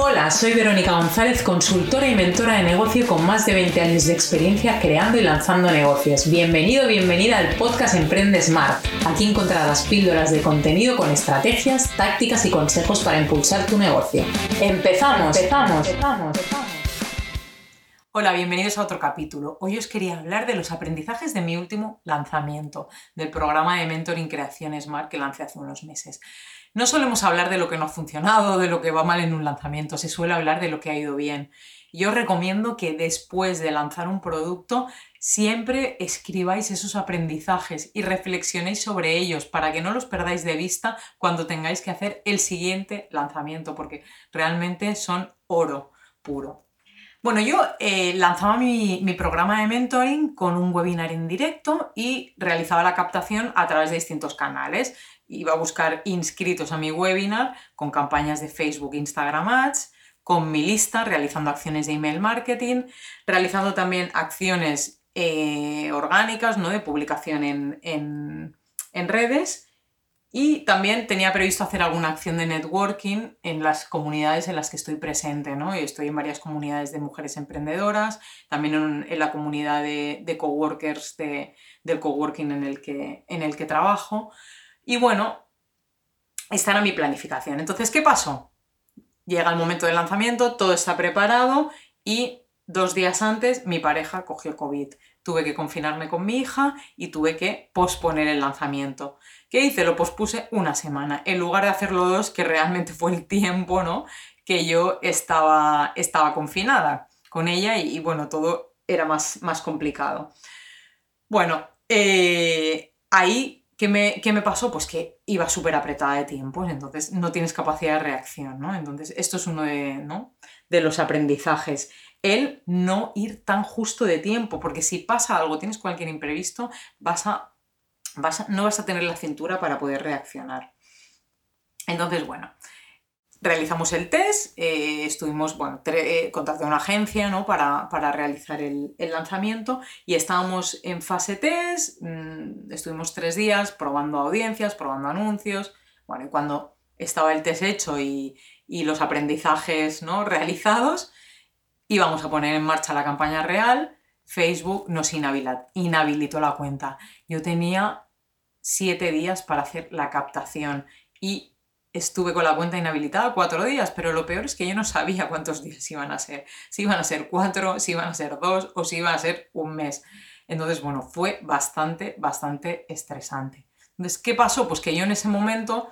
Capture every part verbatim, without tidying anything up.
Hola, soy Verónica González, consultora y mentora de negocio con más de veinte años de experiencia creando y lanzando negocios. Bienvenido, bienvenida al podcast Emprende Smart. Aquí encontrarás píldoras de contenido con estrategias, tácticas y consejos para impulsar tu negocio. ¡Empezamos! ¡Empezamos! ¡Empezamos! ¡Empezamos! Hola, bienvenidos a otro capítulo. Hoy os quería hablar de los aprendizajes de mi último lanzamiento, del programa de Mentoring Creación Smart que lancé hace unos meses. No solemos hablar de lo que no ha funcionado, de lo que va mal en un lanzamiento, se suele hablar de lo que ha ido bien. Yo os recomiendo que después de lanzar un producto siempre escribáis esos aprendizajes y reflexionéis sobre ellos para que no los perdáis de vista cuando tengáis que hacer el siguiente lanzamiento, porque realmente son oro puro. Bueno, yo eh, lanzaba mi, mi programa de mentoring con un webinar en directo y realizaba la captación a través de distintos canales. Iba a buscar inscritos a mi webinar con campañas de Facebook, Instagram Ads, con mi lista, realizando acciones de email marketing, realizando también acciones eh, orgánicas, ¿no? De publicación en, en, en redes. Y también tenía previsto hacer alguna acción de networking en las comunidades en las que estoy presente, ¿no? Estoy en varias comunidades de mujeres emprendedoras, también en, en la comunidad de, de coworkers de, del coworking en el, que, en el que trabajo. Y bueno, esta era mi planificación. Entonces, ¿qué pasó? Llega el momento del lanzamiento, todo está preparado y dos días antes mi pareja cogió COVID. Tuve que confinarme con mi hija y tuve que posponer el lanzamiento. ¿Qué hice? Lo pospuse una semana, en lugar de hacerlo dos, que realmente fue el tiempo, ¿no? Que yo estaba, estaba confinada con ella y, y bueno, todo era más, más complicado. Bueno, eh, ahí... ¿Qué me, ¿Qué me pasó? Pues que iba súper apretada de tiempos, entonces no tienes capacidad de reacción, ¿no? Entonces esto es uno de, ¿no? de los aprendizajes, el no ir tan justo de tiempo, porque si pasa algo, tienes cualquier imprevisto, vas a, vas a, no vas a tener la cintura para poder reaccionar. Entonces, bueno, realizamos el test, eh, estuvimos, bueno, eh, contacté a una agencia, ¿no? para, para realizar el, el lanzamiento y estábamos en fase test, mmm, estuvimos tres días probando audiencias, probando anuncios, bueno, y cuando estaba el test hecho y, y los aprendizajes, ¿no? realizados, íbamos a poner en marcha la campaña real. Facebook nos inhabilitó la cuenta. Yo tenía siete días para hacer la captación y estuve con la cuenta inhabilitada cuatro días, pero lo peor es que yo no sabía cuántos días iban a ser. Si iban a ser cuatro, si iban a ser dos o si iba a ser un mes. Entonces, bueno, fue bastante, bastante estresante. Entonces, ¿qué pasó? Pues que yo en ese momento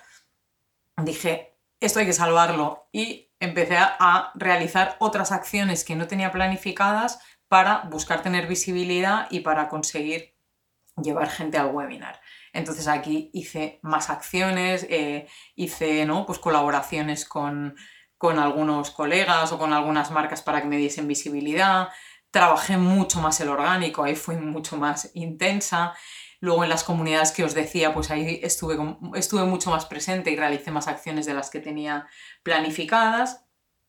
dije, esto hay que salvarlo y empecé a realizar otras acciones que no tenía planificadas para buscar tener visibilidad y para conseguir llevar gente al webinar. Entonces aquí hice más acciones, eh, hice ¿no? pues colaboraciones con, con algunos colegas o con algunas marcas para que me diesen visibilidad. Trabajé mucho más el orgánico, ahí fui mucho más intensa. Luego en las comunidades que os decía, pues ahí estuve, estuve mucho más presente y realicé más acciones de las que tenía planificadas.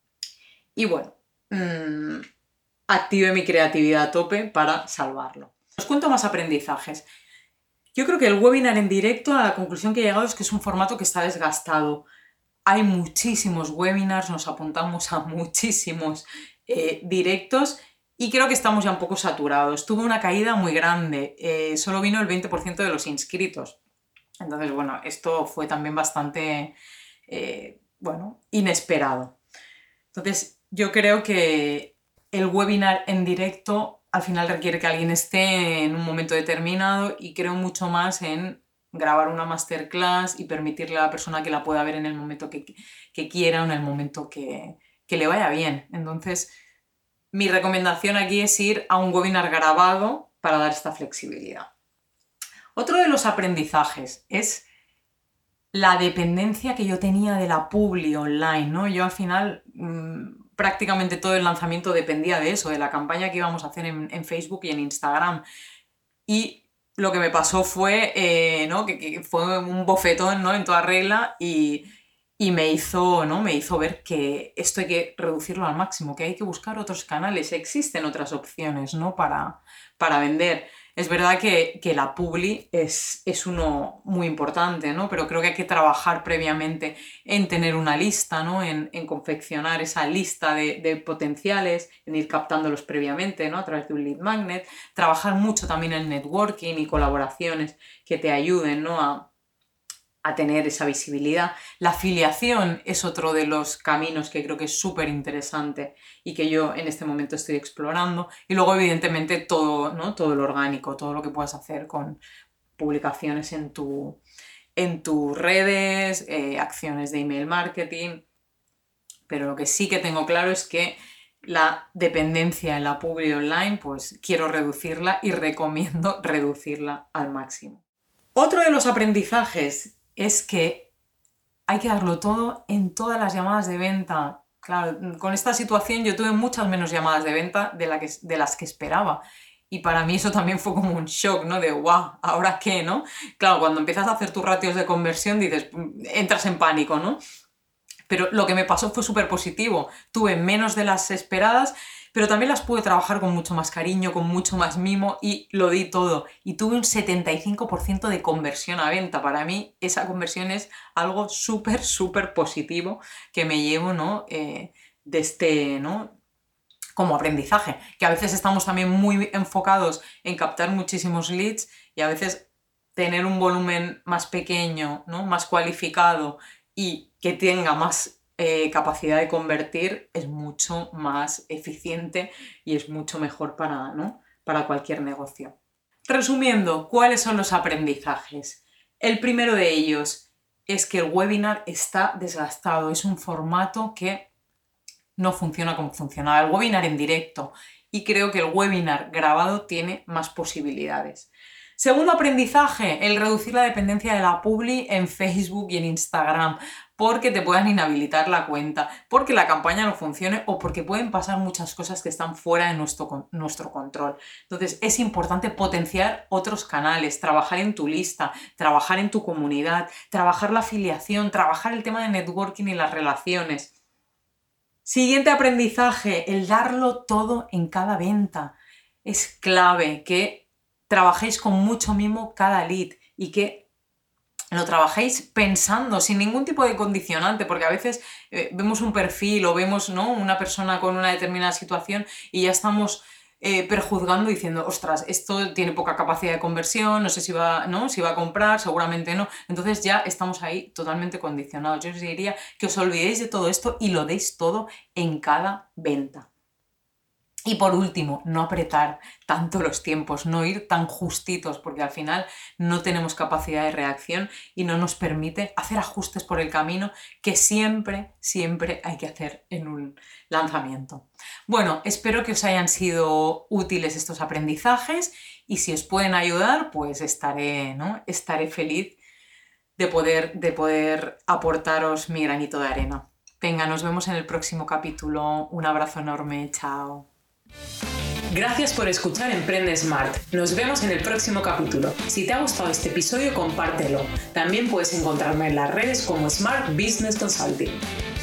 Y bueno, mmm, activé mi creatividad a tope para salvarlo. Os cuento más aprendizajes. Yo creo que el webinar en directo, a la conclusión que he llegado es que es un formato que está desgastado. Hay muchísimos webinars, nos apuntamos a muchísimos eh, directos y creo que estamos ya un poco saturados. Tuve una caída muy grande, eh, solo vino el veinte por ciento de los inscritos. Entonces, bueno, esto fue también bastante, eh, bueno, inesperado. Entonces, yo creo que el webinar en directo al final requiere que alguien esté en un momento determinado y creo mucho más en grabar una masterclass y permitirle a la persona que la pueda ver en el momento que, que quiera o en el momento que, que le vaya bien. Entonces, mi recomendación aquí es ir a un webinar grabado para dar esta flexibilidad. Otro de los aprendizajes es la dependencia que yo tenía de la publi online, ¿no? Yo al final... Mmm, prácticamente todo el lanzamiento dependía de eso, de la campaña que íbamos a hacer en, en Facebook y en Instagram. Y lo que me pasó fue, eh, ¿no? que, que fue un bofetón, ¿no? en toda regla y, y me, hizo, ¿no? me hizo ver que esto hay que reducirlo al máximo, que hay que buscar otros canales, existen otras opciones, ¿no? para, para vender. Es verdad que, que la publi es, es uno muy importante, ¿no? Pero creo que hay que trabajar previamente en tener una lista, ¿no? En, en confeccionar esa lista de, de potenciales, en ir captándolos previamente, ¿no? A través de un lead magnet. Trabajar mucho también en networking y colaboraciones que te ayuden, ¿no? a, a tener esa visibilidad. La afiliación es otro de los caminos que creo que es súper interesante y que yo en este momento estoy explorando. Y luego, evidentemente, todo, ¿no? Todo lo orgánico, todo lo que puedas hacer con publicaciones en, tu, en tus redes, eh, acciones de email marketing. Pero lo que sí que tengo claro es que la dependencia en la publi online, pues quiero reducirla y recomiendo reducirla al máximo. Otro de los aprendizajes es que hay que darlo todo en todas las llamadas de venta. Claro, con esta situación yo tuve muchas menos llamadas de venta de, la que, de las que esperaba. Y para mí eso también fue como un shock, ¿no? De ¡guau! ¿Ahora qué, no? Claro, cuando empiezas a hacer tus ratios de conversión dices, entras en pánico, ¿no? Pero lo que me pasó fue súper positivo. Tuve menos de las esperadas, pero también las pude trabajar con mucho más cariño, con mucho más mimo y lo di todo. Y tuve un setenta y cinco por ciento de conversión a venta. Para mí esa conversión es algo súper, súper positivo que me llevo, ¿no? Eh, de este, ¿no? Como aprendizaje. Que a veces estamos también muy enfocados en captar muchísimos leads y a veces tener un volumen más pequeño, ¿no? Más cualificado y que tenga más eh, capacidad de convertir es mucho más eficiente y es mucho mejor para, ¿no? para cualquier negocio. Resumiendo, ¿cuáles son los aprendizajes? El primero de ellos es que el webinar está desgastado, es un formato que no funciona como funcionaba el webinar en directo y creo que el webinar grabado tiene más posibilidades. Segundo aprendizaje, el reducir la dependencia de la publi en Facebook y en Instagram, porque te puedan inhabilitar la cuenta, porque la campaña no funcione o porque pueden pasar muchas cosas que están fuera de nuestro, nuestro control. Entonces es importante potenciar otros canales, trabajar en tu lista, trabajar en tu comunidad, trabajar la afiliación, trabajar el tema de networking y las relaciones. Siguiente aprendizaje, el darlo todo en cada venta. Es clave que trabajéis con mucho mimo cada lead y que lo trabajéis pensando, sin ningún tipo de condicionante, porque a veces eh, vemos un perfil o vemos, ¿no? una persona con una determinada situación y ya estamos eh, prejuzgando diciendo, ostras, esto tiene poca capacidad de conversión, no sé si va, ¿no? si va a comprar, seguramente no. Entonces ya estamos ahí totalmente condicionados. Yo os diría que os olvidéis de todo esto y lo deis todo en cada venta. Y por último, no apretar tanto los tiempos, no ir tan justitos, porque al final no tenemos capacidad de reacción y no nos permite hacer ajustes por el camino que siempre, siempre hay que hacer en un lanzamiento. Bueno, espero que os hayan sido útiles estos aprendizajes y si os pueden ayudar, pues estaré, ¿no? estaré feliz de poder, de poder aportaros mi granito de arena. Venga, nos vemos en el próximo capítulo. Un abrazo enorme. Chao. Gracias por escuchar Emprende Smart. Nos vemos en el próximo capítulo. Si te ha gustado este episodio, compártelo. También puedes encontrarme en las redes como Smart Business Consulting.